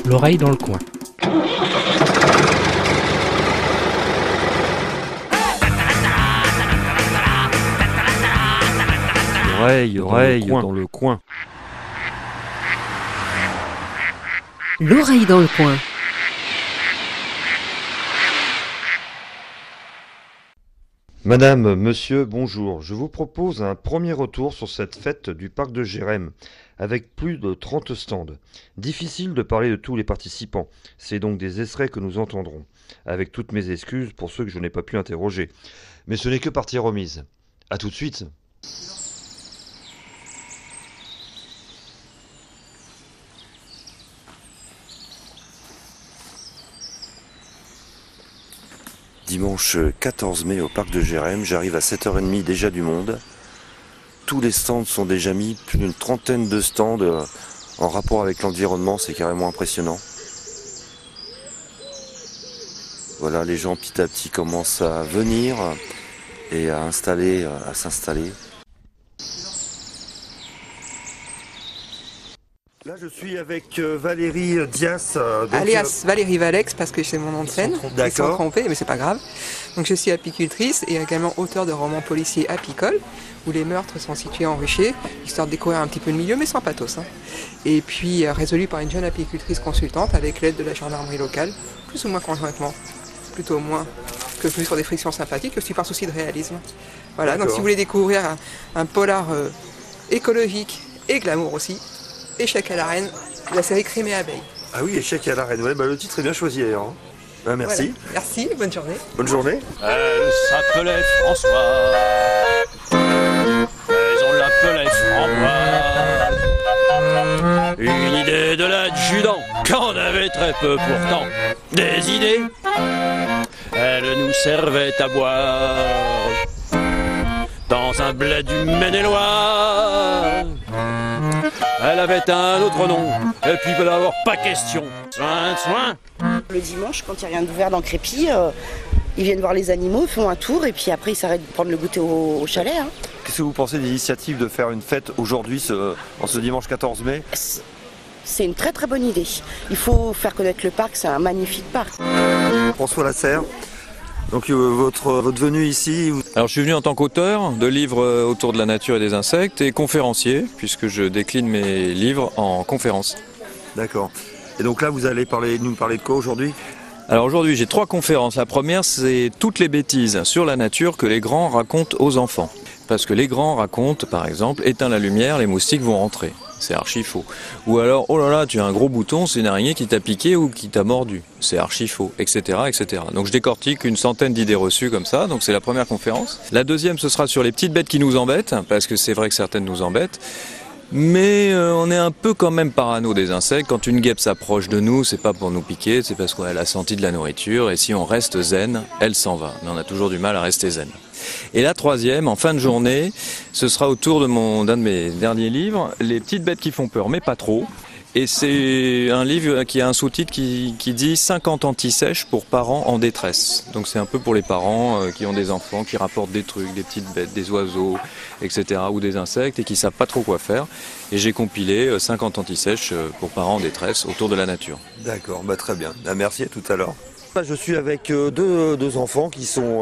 L'oreille dans le coin. L'oreille dans le coin. L'oreille dans le coin. Madame, monsieur, bonjour. Je vous propose un premier retour sur cette fête du parc de Gérême, avec plus de 30 stands. Difficile de parler de tous les participants, c'est donc des extraits que nous entendrons, avec toutes mes excuses pour ceux que je n'ai pas pu interroger. Mais ce n'est que partie remise. A tout de suite. Dimanche 14 mai au parc de Gérême, j'arrive à 7h30, déjà du monde. Tous les stands sont déjà mis, plus d'une trentaine de stands en rapport avec l'environnement, c'est carrément impressionnant. Voilà, les gens petit à petit commencent à venir et à s'installer. Là, je suis avec Valérie Dias. Alias Valérie Valex, parce que c'est mon nom de scène. Ils sont trompés, mais c'est pas grave. Donc je suis apicultrice et également auteur de romans policiers apicoles, où les meurtres sont situés en rucher, histoire de découvrir un petit peu le milieu, mais sans pathos. Et puis résolu par une jeune apicultrice consultante avec l'aide de la gendarmerie locale, plus ou moins conjointement. Plutôt moins que plus sur des frictions sympathiques, aussi par souci de réalisme. Voilà, donc si vous voulez découvrir un polar écologique et glamour aussi, Échec à la reine, la série Crime et Abeilles. Ah oui, Échec à la reine, ouais, le titre est bien choisi d'ailleurs. Merci. Voilà. Merci, bonne journée. Bonne journée. Elle s'appelait François, mais on l'appelait Framboise. Une idée de l'adjudant, qu'en avait très peu pourtant. Des idées, elle nous servait à boire dans un bled du Maine-et-Loire. Elle avait un autre nom, et puis il peut avoir pas question. Soin. Le dimanche, quand il n'y a rien d'ouvert dans Crépy, ils viennent voir les animaux, font un tour, et puis après ils s'arrêtent de prendre le goûter au chalet. Qu'est-ce que vous pensez de l'initiative de faire une fête aujourd'hui, en ce dimanche 14 mai? C'est une très très bonne idée. Il faut faire connaître le parc, c'est un magnifique parc. François Lasserre. Donc votre venue ici. Alors je suis venu en tant qu'auteur de livres autour de la nature et des insectes et conférencier, puisque je décline mes livres en conférences. D'accord. Et donc là vous allez nous parler de quoi aujourd'hui? Alors aujourd'hui j'ai 3 conférences. La première c'est toutes les bêtises sur la nature que les grands racontent aux enfants. Parce que les grands racontent par exemple, éteins la lumière, les moustiques vont rentrer. C'est archi faux. Ou alors, oh là là, tu as un gros bouton, c'est une araignée qui t'a piqué ou qui t'a mordu. C'est archi faux, etc., etc. Donc je décortique une centaine d'idées reçues comme ça, donc c'est la première conférence. La deuxième, ce sera sur les petites bêtes qui nous embêtent, parce que c'est vrai que certaines nous embêtent. Mais on est un peu quand même parano des insectes. Quand une guêpe s'approche de nous, c'est pas pour nous piquer, c'est parce qu'elle a senti de la nourriture. Et si on reste zen, elle s'en va. Mais on a toujours du mal à rester zen. Et la troisième, en fin de journée, ce sera autour d'un de mes derniers livres, Les petites bêtes qui font peur, mais pas trop. Et c'est un livre qui a un sous-titre qui dit 50 anti-sèches pour parents en détresse. Donc c'est un peu pour les parents qui ont des enfants, qui rapportent des trucs, des petites bêtes, des oiseaux, etc. ou des insectes et qui savent pas trop quoi faire. Et j'ai compilé 50 anti-sèches pour parents en détresse autour de la nature. D'accord, très bien. Merci, à tout à l'heure. Je suis avec deux enfants qui sont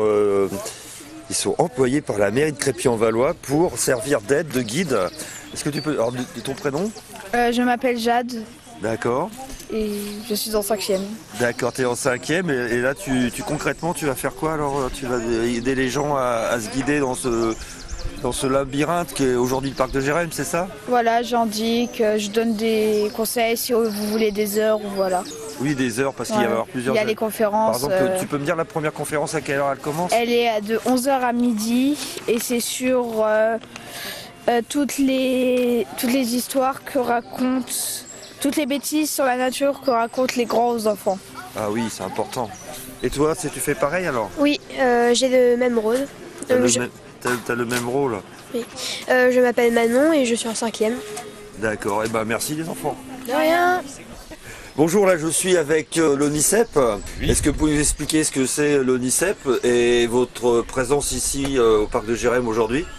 employés par la mairie de Crépy-en-Valois pour servir d'aide, de guide. Est-ce que tu peux... Alors, ton prénom ? Je m'appelle Jade. D'accord. Et je suis en 5e. D'accord, tu es en 5e et là concrètement tu vas faire quoi alors? Tu vas aider les gens à se guider dans ce labyrinthe qui est aujourd'hui le parc de Gérême, c'est ça? Voilà, j'indique, je donne des conseils si vous voulez des heures ou voilà. Oui, des heures parce qu'il y a plusieurs... Il y a les conférences. Par exemple, tu peux me dire la première conférence à quelle heure elle commence? Elle est de 11h à midi et c'est sur toutes les histoires que racontent, toutes les bêtises sur la nature que racontent les grands aux enfants. Ah oui, c'est important. Et toi, tu fais pareil alors? Oui, j'ai le même rôle. T'as le même rôle? Oui. Je m'appelle Manon et je suis en 5e. D'accord, merci les enfants. De rien. Bonjour, là je suis avec l'ONICEP. Oui. Est-ce que vous pouvez nous expliquer ce que c'est l'ONICEP et votre présence ici au parc de Gérême aujourd'hui?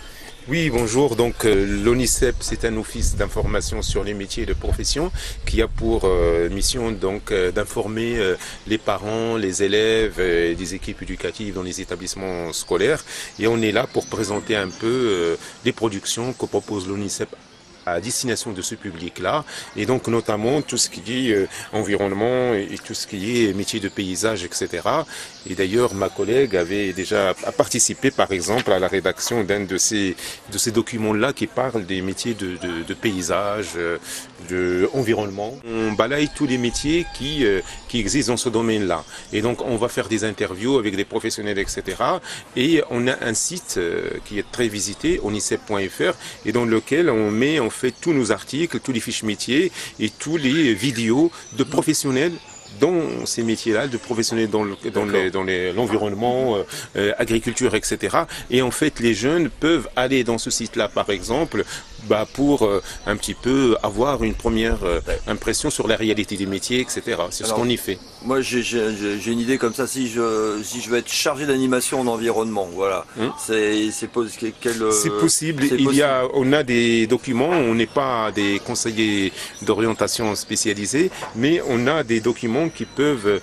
Oui, bonjour. Donc l'ONICEP, c'est un office d'information sur les métiers et les professions qui a pour mission donc d'informer les parents, les élèves et des équipes éducatives dans les établissements scolaires. Et on est là pour présenter un peu les productions que propose l'ONICEP à destination de ce public-là, et donc notamment tout ce qui est environnement et tout ce qui est métier de paysage, etc. Et d'ailleurs, ma collègue avait déjà participé, par exemple, à la rédaction d'un de ces documents-là qui parle des métiers de paysage, de environnement. On balaye tous les métiers qui existent dans ce domaine-là. Et donc, on va faire des interviews avec des professionnels, etc. Et on a un site qui est très visité, onicep.fr, et dans lequel on fait tous nos articles, tous les fiches métiers et tous les vidéos de professionnels dans ces métiers-là, de professionnels dans l'environnement, agriculture, etc. Et en fait, les jeunes peuvent aller dans ce site-là, par exemple, pour un petit peu avoir une première impression sur la réalité des métiers, etc. C'est ce qu'on y fait. Moi, j'ai une idée comme ça. Si je veux être chargé d'animation en environnement, voilà. C'est possible. On a des documents. On n'est pas des conseillers d'orientation spécialisés, mais on a des documents qui peuvent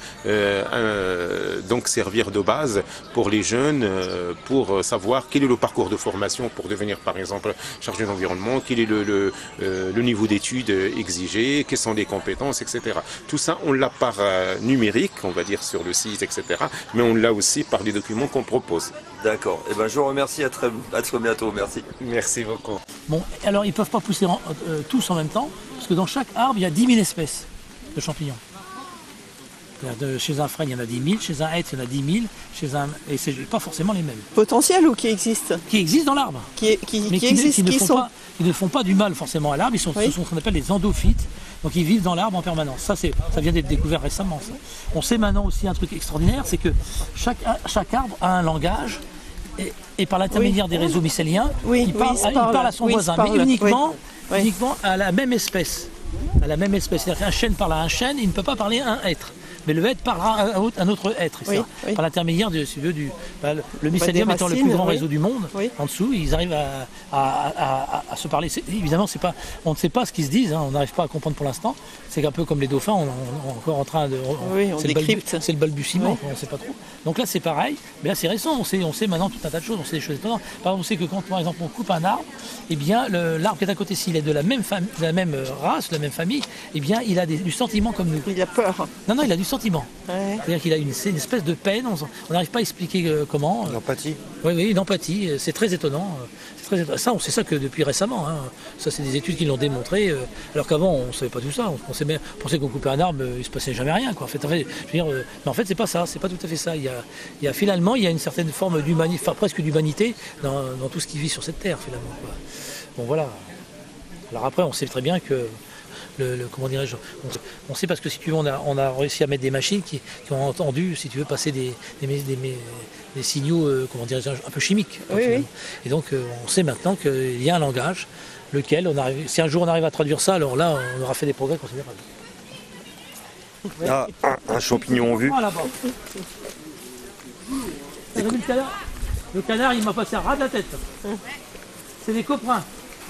donc servir de base pour les jeunes, pour savoir quel est le parcours de formation pour devenir, par exemple, chargé d'environnement, quel est le niveau d'études exigé, quelles sont les compétences, etc. Tout ça, on l'a par numérique, on va dire sur le site, etc. Mais on l'a aussi par les documents qu'on propose. D'accord. Eh ben, je vous remercie. À très bientôt. Merci. Merci beaucoup. Bon, alors ils ne peuvent pas pousser tous en même temps, parce que dans chaque arbre, il y a 10 000 espèces de champignons. Chez un frêne, il y en a 10 000, chez un hêtre, il y en a 10 000, et c'est pas forcément les mêmes. Potentiels ou qui existent? Qui existent dans l'arbre. Qui ne font pas du mal forcément à l'arbre, ce sont ce qu'on appelle des endophytes, donc ils vivent dans l'arbre en permanence. Ça vient d'être découvert récemment. Ça. On sait maintenant aussi un truc extraordinaire, c'est que chaque arbre a un langage, et par l'intermédiaire des réseaux mycéliens, il parle à son voisin, mais uniquement à la même espèce. C'est-à-dire qu'un chêne parle à un chêne, il ne peut pas parler à un hêtre. Mais le hêtre parlera à un autre être, par l'intermédiaire le mycélium étant le plus grand réseau du monde. En dessous, ils arrivent à se parler. Évidemment, on ne sait pas ce qu'ils se disent, on n'arrive pas à comprendre pour l'instant. C'est un peu comme les dauphins, on est encore en train de... c'est le balbutiement, on ne sait pas trop. Donc là, c'est pareil, mais là, c'est récent. On sait maintenant tout un tas de choses, on sait des choses étonnantes. Par exemple, on sait que quand, par exemple, on coupe un arbre, eh bien, l'arbre qui est à côté, s'il est de la même race, de la même famille, eh bien, il a du sentiment comme nous. Il a peur. Non, il a du sentiment. C'est-à-dire qu'il a une espèce de peine, on n'arrive pas à expliquer comment. L'empathie. Oui, une empathie, c'est très étonnant. Ça, on sait ça que depuis récemment. Ça, c'est des études qui l'ont démontré, alors qu'avant, on ne savait pas tout ça. On pensait qu'on coupait un arbre, il ne se passait jamais rien. Quoi. Mais en fait, c'est pas ça, c'est pas tout à fait ça. Il y a finalement, il y a une certaine forme d'humanité, enfin presque d'humanité dans tout ce qui vit sur cette terre, finalement. Quoi. Bon, voilà. Alors après, on sait très bien que comment dirais-je, on sait parce que si tu veux, on a réussi à mettre des machines qui ont entendu, si tu veux, passer des signaux, comment dirais-je, un peu chimiques. Oui. Et donc on sait maintenant qu'il y a un langage, lequel si un jour on arrive à traduire ça, alors là on aura fait des progrès considérables. Ah, un champignon en vue. Là-bas. Vous avez vu le canard? Le canard, il m'a passé un ras de la tête. C'est des coprins.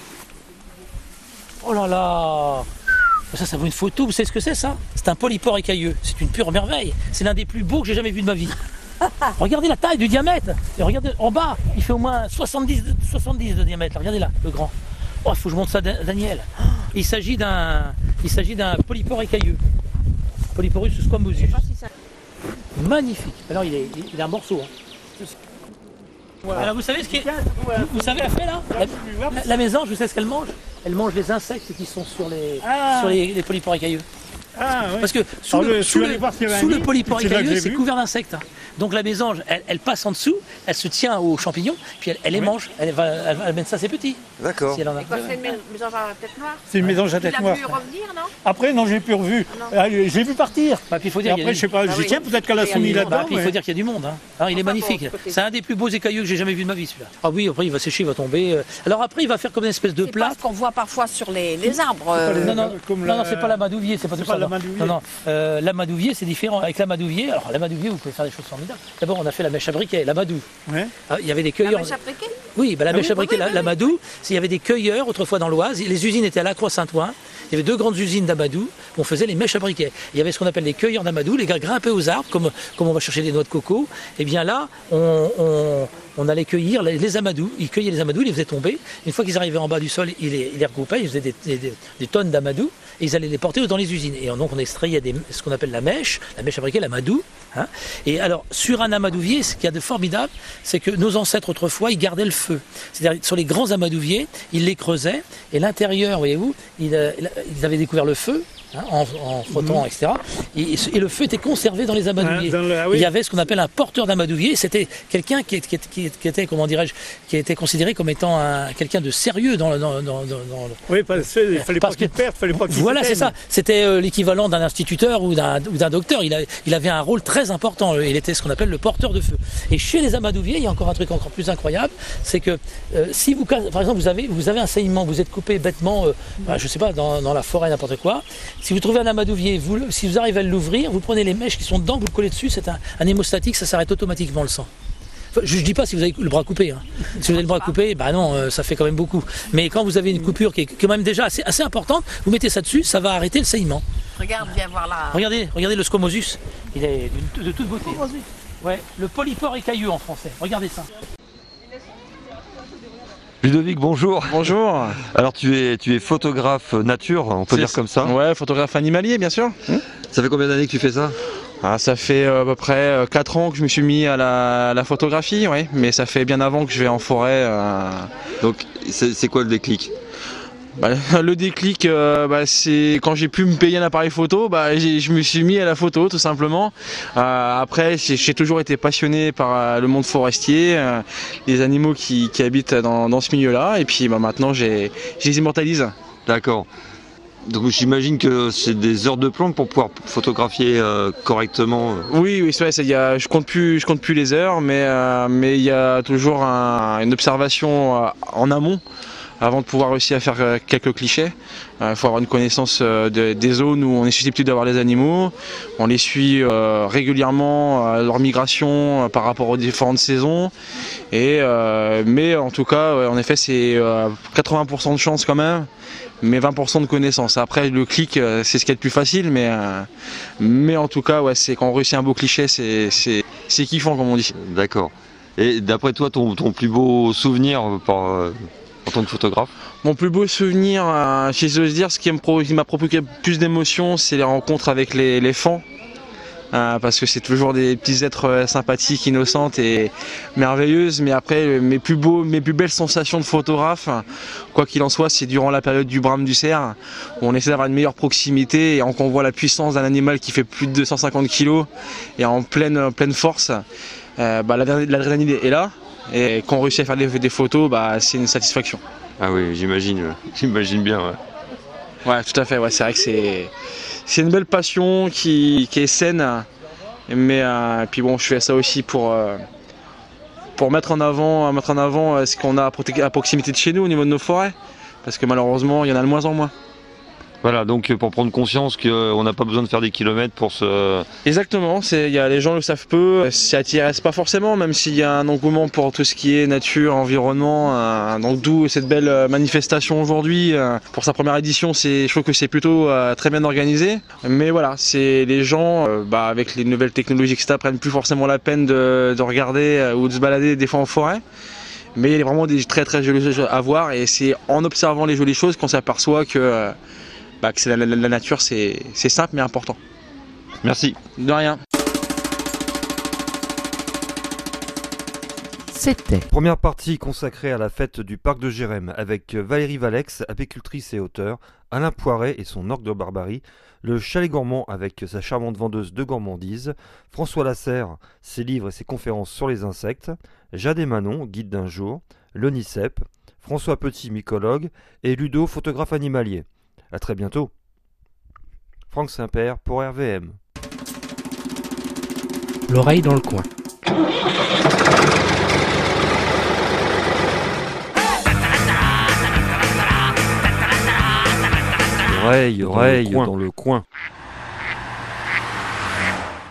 Oh là là! Ça vaut une photo, vous savez ce que c'est ça? C'est un polypore écailleux, c'est une pure merveille. C'est l'un des plus beaux que j'ai jamais vu de ma vie. Regardez la taille du diamètre. Et regardez en bas, il fait au moins 70 de diamètre. Regardez là, le grand. Oh, il faut que je montre ça à Daniel. Il s'agit d'un polypore écailleux. Polyporus squamosus. Magnifique. Alors il est un morceau. Voilà. Alors vous savez ce qui est... Vous savez la fée là? La mésange, vous savez ce qu'elle mange? Elle mange les insectes qui sont sur les polypores écailleux. Ah, oui. Parce que sous le polypore écailleux, c'est couvert d'insectes. Donc la mésange, elle passe en dessous, elle se tient aux champignons, puis elle les mange. Elle mène ça à ses petits. D'accord. C'est une mésange à tête noire. C'est une mésange à tête noire. Tu l'as vu revenir, non? Après, non, j'ai plus revu. J'ai vu partir. Puis il faut dire après, je sais pas, je tiens peut-être qu'elle a soumis là-dedans. Puis il faut dire qu'il y a du monde. Alors, il est magnifique. C'est un des plus beaux écailleux que j'ai jamais vu de ma vie, celui-là. Ah oui, après, il va sécher, il va tomber. Alors après, il va faire comme une espèce de plat. C'est pas ce qu'on voit parfois sur les arbres. Non, c'est pas l'amadouvier, c'est pas tout ça. Non, l'amadouvier, c'est différent. Avec l'amadouvier, alors l'amadouvier, vous pouvez faire des choses formidables. D'abord, on a fait la mèche à briquet, l'amadou. Ouais. Il y avait des cueilleurs. La mèche à briquet? Oui, la mèche à briquet, l'amadou, il y avait des cueilleurs autrefois dans l'Oise. Les usines étaient à la Croix-Saint-Ouen. Il y avait 2 grandes usines d'amadou où on faisait les mèches à briquet. Il y avait ce qu'on appelle les cueilleurs d'amadou. Les gars grimpaient aux arbres, comme on va chercher des noix de coco. Et bien là, on allait cueillir les amadous. Ils cueillaient les amadous, ils les faisaient tomber. Une fois qu'ils arrivaient en bas du sol, ils les regroupaient, ils faisaient des tonnes d'amadou et ils allaient les porter dans les usines. Et donc on extrayait ce qu'on appelle la mèche à briquet, l'amadou. Hein. Et alors, sur un amadouvier, ce qu'il y a de formidable, c'est que nos ancêtres autrefois, ils gardaient le feu. C'est-à-dire, sur les grands amadouviers, ils les creusaient et l'intérieur, voyez-vous, ils avaient découvert le feu. En frottant, etc. Et le feu était conservé dans les amadouviers. Il y avait ce qu'on appelle un porteur d'amadouvier. C'était quelqu'un qui était, comment dirais-je, qui était considéré comme étant quelqu'un de sérieux dans Oui, parce qu'il fallait pas qu'il perde, fallait pas qu'il Voilà, c'est ça. C'était l'équivalent d'un instituteur ou d'un docteur. Il avait un rôle très important. Il était ce qu'on appelle le porteur de feu. Et chez les amadouviers, il y a encore un truc encore plus incroyable, c'est que si vous, par exemple, vous avez un saillement, vous êtes coupé bêtement, je sais pas, dans la forêt, n'importe quoi. Si vous trouvez un amadouvier, si vous arrivez à l'ouvrir, vous prenez les mèches qui sont dedans, vous le collez dessus, c'est un hémostatique, ça s'arrête automatiquement le sang. Enfin, je ne dis pas si vous avez le bras coupé. Hein. Si vous avez le bras coupé, non, ça fait quand même beaucoup. Mais quand vous avez une coupure qui est quand même déjà assez importante, vous mettez ça dessus, ça va arrêter le saillement. Regarde, viens voir là. Regardez le squamosus. Il est de toute beauté. Ouais, le polypore écailleux en français. Regardez ça. Ludovic, bonjour. Bonjour. Alors tu es photographe nature, on peut dire comme ça? Ouais, photographe animalier bien sûr. Ça fait combien d'années que tu fais ça? Ça fait à peu près 4 ans que je me suis mis à la photographie, ouais. Mais ça fait bien avant que je vais en forêt. Donc c'est quoi le déclic? Le déclic, c'est quand j'ai pu me payer un appareil photo, je me suis mis à la photo tout simplement. Après, j'ai toujours été passionné par le monde forestier, les animaux qui habitent dans ce milieu-là, et puis maintenant je les immortalise. D'accord. Donc j'imagine que c'est des heures de plomb pour pouvoir photographier correctement. Oui, je compte plus les heures, mais il y a toujours une observation en amont. Avant de pouvoir réussir à faire quelques clichés, il faut avoir une connaissance des zones où on est susceptible d'avoir les animaux. On les suit régulièrement, leur migration par rapport aux différentes saisons. Mais en tout cas, en effet, c'est 80% de chance quand même, mais 20% de connaissance. Après, le clic, c'est ce qui est le plus facile, mais en tout cas, ouais, c'est quand on réussit un beau cliché, c'est kiffant comme on dit. D'accord. Et d'après toi, ton plus beau souvenir en tant que photographe? Mon plus beau souvenir, si j'ose dire, ce qui m'a procuré plus d'émotions, c'est les rencontres avec les fans. Parce que c'est toujours des petits êtres sympathiques, innocentes et merveilleuses. Mais après, mes plus belles sensations de photographe, quoi qu'il en soit, c'est durant la période du brame du cerf, où on essaie d'avoir une meilleure proximité et qu'on voit la puissance d'un animal qui fait plus de 250 kg et en pleine force. L'adrénaline est là. Et quand on réussit à faire des photos, c'est une satisfaction. Ah oui, j'imagine bien. Ouais, tout à fait. Ouais, c'est vrai que c'est une belle passion qui est saine. Mais puis bon, je fais ça aussi pour mettre en avant ce qu'on a à proximité de chez nous au niveau de nos forêts, parce que malheureusement, il y en a de moins en moins. Voilà, donc pour prendre conscience qu'on n'a pas besoin de faire des kilomètres pour se... Exactement, les gens le savent peu, ça n'intéresse pas forcément, même s'il y a un engouement pour tout ce qui est nature, environnement, donc d'où cette belle manifestation aujourd'hui. Pour sa première édition, je trouve que c'est plutôt très bien organisé, mais voilà, les gens, avec les nouvelles technologies, etc., prennent plus forcément la peine de regarder ou de se balader des fois en forêt. Mais il y a vraiment des très très jolies choses à voir, et c'est en observant les jolies choses qu'on s'aperçoit que la nature, c'est simple mais important. Merci. De rien. C'était première partie consacrée à la fête du parc de Jérém avec Valérie Valex, apicultrice et auteure, Alain Poiret et son orgue de barbarie, le Chalet Gourmand avec sa charmante vendeuse de gourmandise, François Lasserre, ses livres et ses conférences sur les insectes, Jade et Manon, guide d'un jour, l'ONICEP, François Petit, mycologue, et Ludo, photographe animalier. A très bientôt. Franck Saint-Père pour RVM. L'oreille dans le coin. Oreille dans le coin.